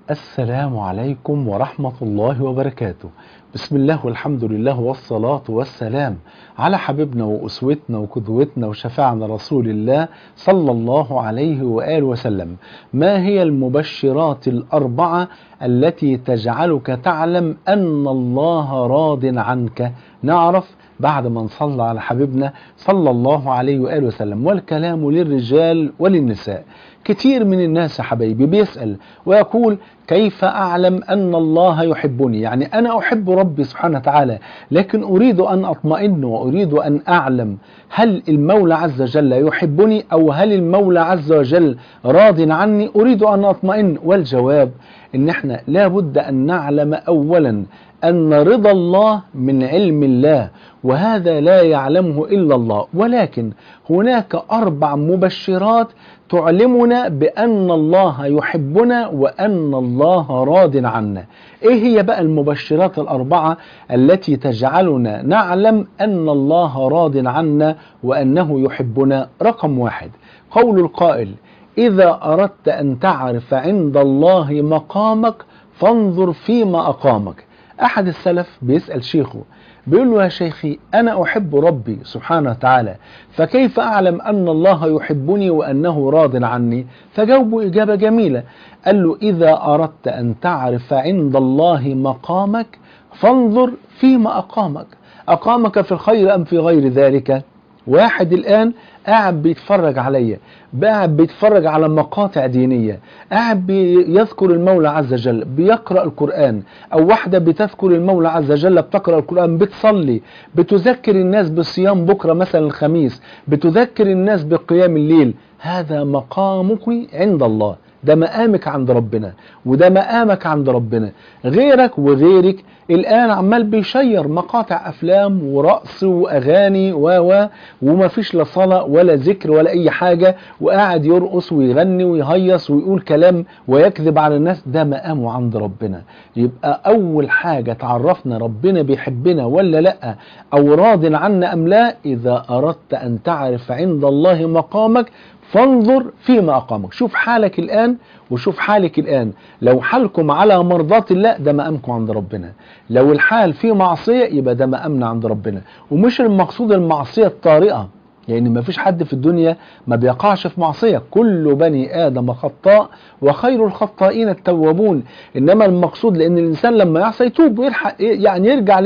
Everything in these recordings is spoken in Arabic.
السلام عليكم ورحمة الله وبركاته. بسم الله والحمد لله والصلاة والسلام على حبيبنا وأسوتنا وقدوتنا وشفاعنا رسول الله صلى الله عليه وآله وسلم. ما هي المبشرات الأربعة التي تجعلك تعلم أن الله راض عنك؟ نعرف بعد ما نصلى على حبيبنا صلى الله عليه وآله وسلم. والكلام للرجال وللنساء. كتير من الناس يا حبايبي بيسأل ويقول: كيف أعلم أن الله يحبني؟ يعني أنا أحب ربي سبحانه وتعالى، لكن أريد أن أطمئن وأريد أن أعلم هل المولى عز وجل يحبني أو هل المولى عز وجل راض عني؟ أريد أن أطمئن. والجواب إن احنا لابد أن نعلم أولا أن رضا الله من علم الله، وهذا لا يعلمه إلا الله. ولكن هناك 4 مبشرات تعلمنا بأن الله يحبنا وأن الله راض عنا. إيه هي بقى المبشرات ال4 التي تجعلنا نعلم أن الله راض عنا وأنه يحبنا؟ رقم 1: قول القائل: إذا أردت أن تعرف عند الله مقامك فانظر فيما أقامك. أحد السلف بيسأل شيخه، بيقول له: يا شيخي، أنا أحب ربي سبحانه وتعالى، فكيف أعلم أن الله يحبني وأنه راض عني؟ فجاوبه إجابة جميلة، قال له: إذا أردت أن تعرف عند الله مقامك فانظر فيما أقامك. أقامك في الخير أم في غير ذلك؟ واحد الآن قاعد بيتفرج عليا، قاعد بيتفرج على مقاطع دينية، قاعد بيذكر المولى عز وجل، بيقرأ القرآن، أو واحدة بتذكر المولى عز وجل، بتقرأ القرآن، بتصلي، بتذكر الناس بالصيام بكرة مثلا الخميس، بتذكر الناس بقيام الليل. هذا مقامك عند الله، ده مقامك عند ربنا، وده مقامك عند ربنا. غيرك وغيرك الآن عمال بيشير مقاطع أفلام ورقص وأغاني وما فيش لا صلاة ولا ذكر ولا أي حاجة، وقاعد يرقص ويغني ويهيص ويقول كلام ويكذب على الناس. ده مقامه عند ربنا. يبقى أول حاجة تعرفنا ربنا بيحبنا ولا لأ، أو راض عنا أم لا: إذا أردت أن تعرف عند الله مقامك فانظر فيما أقامك. شوف حالك الآن وشوف حالك الآن. لو حالكم على مرضاة الله، ده مقامكم عند ربنا. لو الحال في معصية، يبقى ده مقامنا عند ربنا. ومش المقصود المعصية الطارئة، يعني ما فيش حد في الدنيا ما بيقعش في معصية، كل بني آدم خطاء وخير الخطائين التوابون. إنما المقصود لأن الإنسان لما يعصي يتوب ويلحق، يعني يرجع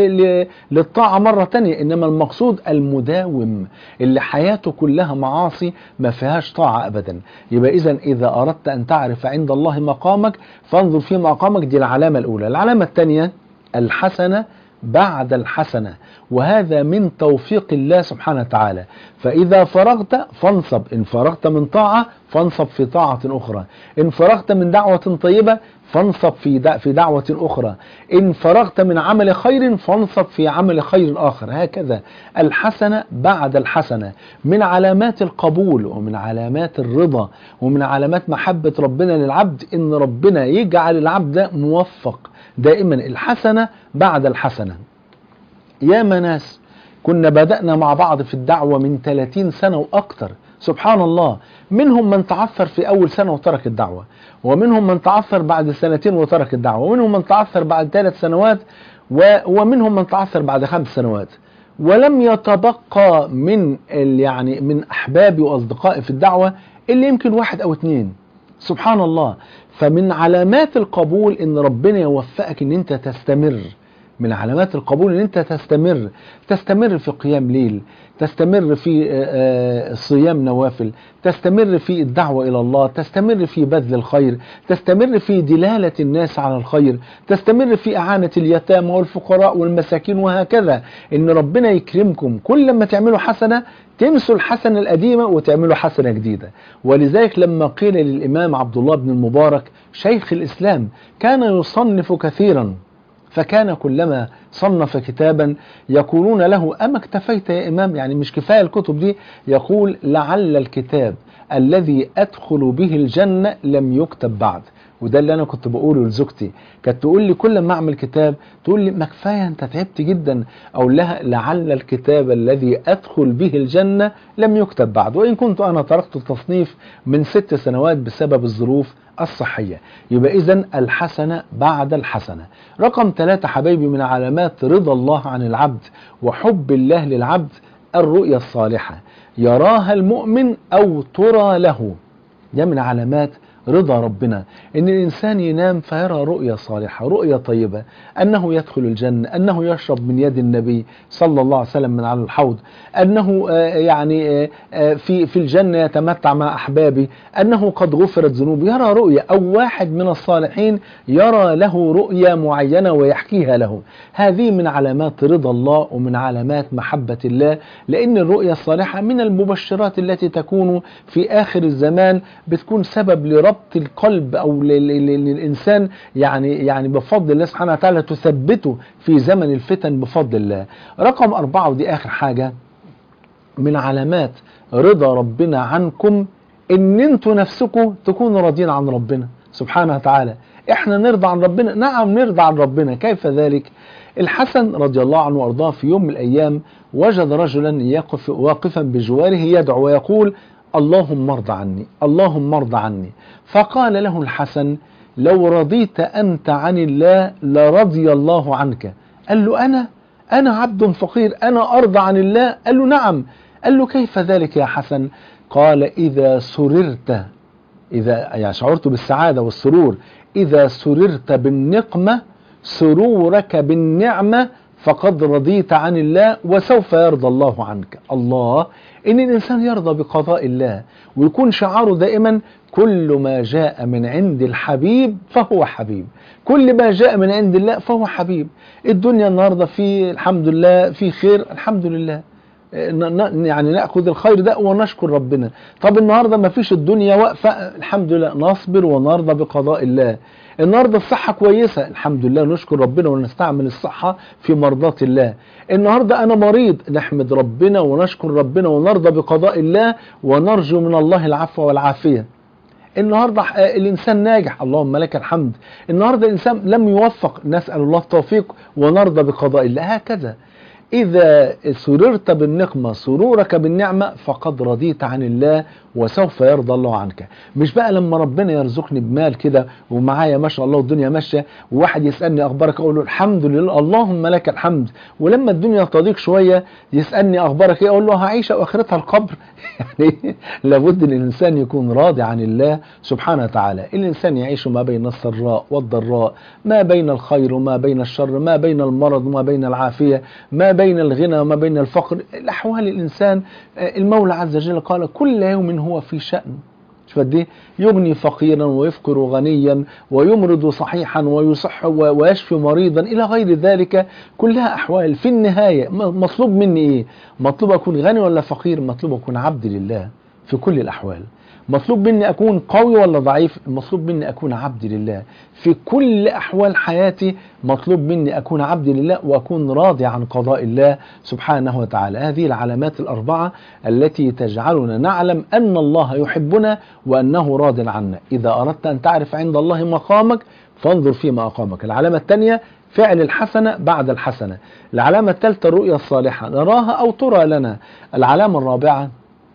للطاعة مرة تانية. إنما المقصود المداوم اللي حياته كلها معاصي ما فيهاش طاعة أبدا. يبقى إذا أردت أن تعرف عند الله مقامك فانظر في مقامك. دي العلامة الأولى. العلامة الثانية: الحسنة بعد الحسنة، وهذا من توفيق الله سبحانه وتعالى. فإذا فرغت فانصب، إن فرغت من طاعة فانصب في طاعة أخرى، إن فرغت من دعوة طيبة فانصب في دعوة أخرى، إن فرغت من عمل خير فانصب في عمل خير آخر. هكذا الحسنة بعد الحسنة. من علامات القبول ومن علامات الرضا ومن علامات محبة ربنا للعبد إن ربنا يجعل العبد موفق دائما. الحسنة بعد الحسنة. ياما ناس كنا بدأنا مع بعض في الدعوة من 30 سنة وأكتر، سبحان الله، منهم من تعثر في أول سنة وترك الدعوة، ومنهم من تعثر بعد 2 وترك الدعوة، ومنهم من تعثر بعد 3 سنوات، ومنهم من تعثر بعد 5 سنوات، ولم يتبقى من أحبابي وأصدقائي في الدعوة اللي يمكن 1 أو 2. سبحان الله. فمن علامات القبول ان ربنا يوفقك ان انت تستمر. من علامات القبول ان انت تستمر في قيام ليل، تستمر في صيام نوافل، تستمر في الدعوة الى الله، تستمر في بذل الخير، تستمر في دلالة الناس على الخير، تستمر في اعانة اليتامى والفقراء والمساكين، وهكذا. ان ربنا يكرمكم كل ما تعملوا حسنة تنسوا الحسنة القديمة وتعملوا حسنة جديدة. ولذلك لما قيل للإمام عبد الله بن المبارك شيخ الإسلام كان يصنف كثيرا، فكان كلما صنف كتابا يقولون له: أما اكتفيت يا إمام؟ يعني مش كفاية الكتب دي؟ يقول: لعل الكتاب الذي أدخل به الجنة لم يكتب بعد. وده اللي انا كنت بقوله لزوجتي، كانت تقول لي كل ما اعمل كتاب تقول لي ما كفايه انت تعبت جدا، اقول لها لعل الكتاب الذي ادخل به الجنه لم يكتب بعد، وان كنت انا تركت التصنيف من 6 سنوات بسبب الظروف الصحيه. يبقى اذا الحسنه بعد الحسنه. رقم 3 حبايبي من علامات رضا الله عن العبد وحب الله للعبد الرؤيا الصالحه، يراها المؤمن او ترى له. ده من علامات رضا ربنا، ان الانسان ينام فيرى رؤيا صالحة، رؤيا طيبة، انه يدخل الجنة، انه يشرب من يد النبي صلى الله عليه وسلم من على الحوض، انه في الجنة يتمتع مع احبابه، انه قد غفرت ذنوبه، يرى رؤيا، او واحد من الصالحين يرى له رؤيا معينة ويحكيها له. هذه من علامات رضا الله ومن علامات محبة الله، لان الرؤيا الصالحة من المبشرات التي تكون في اخر الزمان، بتكون سبب لربط القلب او للانسان يعني بفضل الله سبحانه وتعالى، تثبته في زمن الفتن بفضل الله. رقم 4 ودي اخر حاجة من علامات رضا ربنا عنكم، ان انتوا نفسكم تكونوا راضين عن ربنا سبحانه وتعالى. احنا نرضى عن ربنا، نعم نرضى عن ربنا. كيف ذلك؟ الحسن رضي الله عنه وارضاه في يوم من الايام وجد رجلا يقف واقفا بجواره يدعو ويقول اللهم ارض عني، اللهم ارض عني. فقال له الحسن لو رضيت أنت عن الله لرضي الله عنك. قال له أنا عبد فقير، أنا أرضى عن الله؟ قال له نعم. قال له كيف ذلك يا حسن؟ قال إذا سررت، إذا يعني شعرت بالسعادة والسرور، إذا سررت بالنقمة سرورك بالنعمة فقد رضيت عن الله وسوف يرضى الله عنك. الله، إن الإنسان يرضى بقضاء الله ويكون شعاره دائما كل ما جاء من عند الحبيب فهو حبيب، كل ما جاء من عند الله فهو حبيب. الدنيا النهاردة في الحمد لله في خير، الحمد لله، يعني نأخذ الخير ده ونشكر ربنا. طب النهاردة ما فيش، الدنيا واقفة، الحمد لله، نصبر ونرضى بقضاء الله. النهاردة الصحة كويسة، الحمد لله، نشكر ربنا ونستعمل الصحة في مرضاة الله. النهاردة أنا مريض، نحمد ربنا ونشكر ربنا ونرضى بقضاء الله ونرجو من الله العفو والعافية. النهاردة الإنسان ناجح، اللهم لك الحمد. النهاردة الإنسان لم يوفق، نسأل الله التوفيق ونرضى بقضاء الله. هكذا إذا سررت بالنقمة سرورك بالنعمة فقد رضيت عن الله وسوف يرضى الله عنك. مش بقى لما ربنا يرزقني بمال كده ومعايا ما شاء الله والدنيا ماشية وواحد يسألني أخبارك أقول له الحمد لله اللهم لك الحمد، ولما الدنيا تضيق شوية يسألني أخبارك إيه أقول له هعيش وآخرتها القبر. يعني لابد أن الإنسان يكون راضي عن الله سبحانه وتعالى. الإنسان يعيش ما بين السراء والضراء، ما بين الخير وما بين الشر، ما بين المرض وما بين العافية، ما بين الغنى وما بين الفقر. الأحوال الإنسان المولى عز وجل قال كل يوم هو في شأن. شوف قد ايه، يغني فقيرا ويفقر غنيا ويمرض صحيحا ويصح ويشفي مريضا الى غير ذلك، كلها احوال. في النهايه مطلوب مني ايه؟ مطلوب اكون غني ولا فقير؟ مطلوب اكون عبد لله في كل الاحوال. مطلوب مني اكون قوي ولا ضعيف؟ مطلوب مني اكون عبد لله في كل احوال حياتي. مطلوب مني اكون عبد لله واكون راضي عن قضاء الله سبحانه وتعالى. هذه العلامات الاربعه التي تجعلنا نعلم ان الله يحبنا وانه راض عنا. اذا اردت ان تعرف عند الله مقامك فانظر فيما اقامك. العلامه الثانيه فعل الحسنه بعد الحسنه. العلامه الثالثه الرؤيا الصالحه نراها او ترى لنا. العلامه الرابعه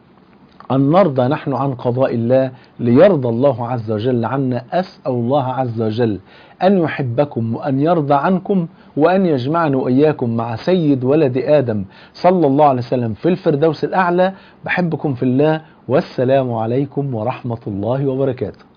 أن نرضى نحن عن قضاء الله ليرضى الله عز وجل عنا. أسأل الله عز وجل أن يحبكم وأن يرضى عنكم وأن يجمعنا وإياكم مع سيد ولد آدم صلى الله عليه وسلم في الفردوس الأعلى. بحبكم في الله، والسلام عليكم ورحمة الله وبركاته.